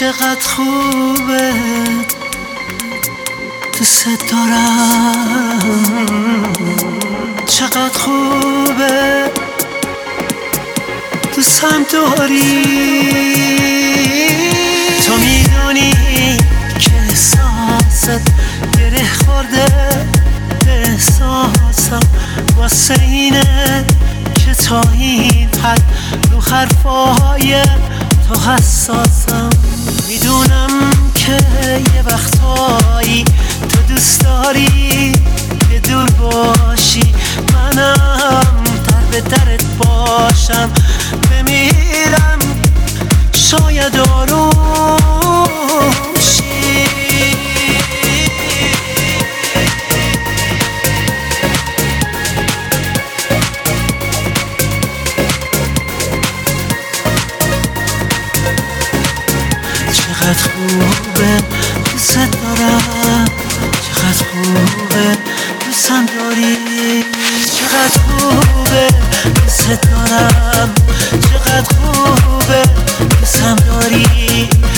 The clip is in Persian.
چقدر خوبه دوست دارم، چقدر خوبه دوستم داری. تو میدونی که احساست گره خورده به احساسم، واسه اینه که تا این حد رو حرفای تو حساسم. میدونم که یه وقتایی تو دوست داری که دور باشی، منم در به درت باشم. بمیرم شاید آروم شی. چقدر خوبه دوست دارم، چقدر خوبه دوستم داری. چقدر خوبه دوست دارم، چقدر خوبه دوستم داری.